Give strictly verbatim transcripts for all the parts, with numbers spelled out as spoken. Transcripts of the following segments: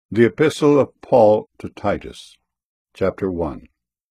The Epistle of Paul to Titus, Chapter one.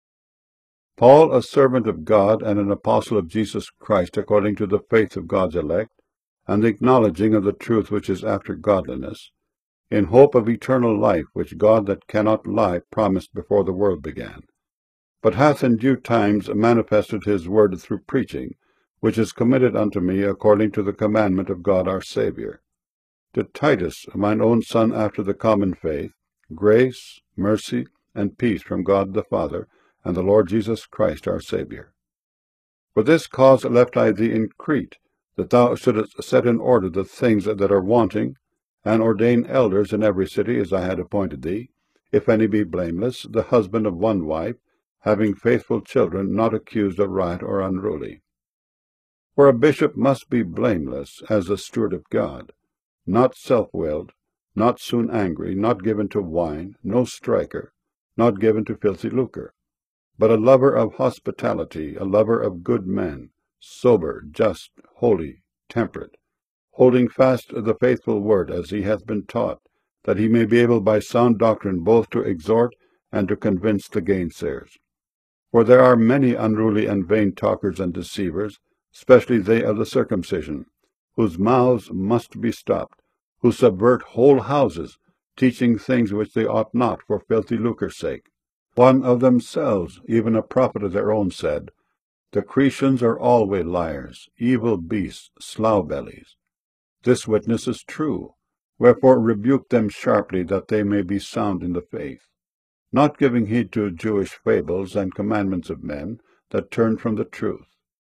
Paul, a servant of God and an apostle of Jesus Christ, according to the faith of God's elect, and the acknowledging of the truth which is after godliness, in hope of eternal life, which God that cannot lie promised before the world began, but hath in due times manifested his word through preaching, which is committed unto me according to the commandment of God our Saviour. To Titus, mine own son after the common faith, grace, mercy, and peace from God the Father, and the Lord Jesus Christ our Saviour. For this cause left I thee in Crete, that thou shouldest set in order the things that are wanting, and ordain elders in every city as I had appointed thee, if any be blameless, the husband of one wife, having faithful children, not accused of riot or unruly. For a bishop must be blameless, as the steward of God, not self-willed, not soon angry, not given to wine, no striker, not given to filthy lucre, but a lover of hospitality, a lover of good men, sober, just, holy, temperate, holding fast the faithful word as he hath been taught, that he may be able by sound doctrine both to exhort and to convince the gainsayers. For there are many unruly and vain talkers and deceivers, especially they of the circumcision, whose mouths must be stopped, who subvert whole houses, teaching things which they ought not for filthy lucre's sake. One of themselves, even a prophet of their own, said, The Cretians are always liars, evil beasts, slough-bellies. This witness is true. Wherefore rebuke them sharply, that they may be sound in the faith, not giving heed to Jewish fables and commandments of men that turn from the truth.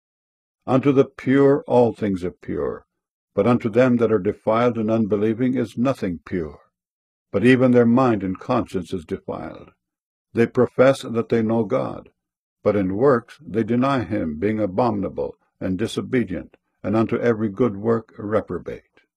Unto the pure all things are pure, but unto them that are defiled and unbelieving is nothing pure, but even their mind and conscience is defiled. They profess that they know God, but in works they deny him, being abominable and disobedient, and unto every good work reprobate.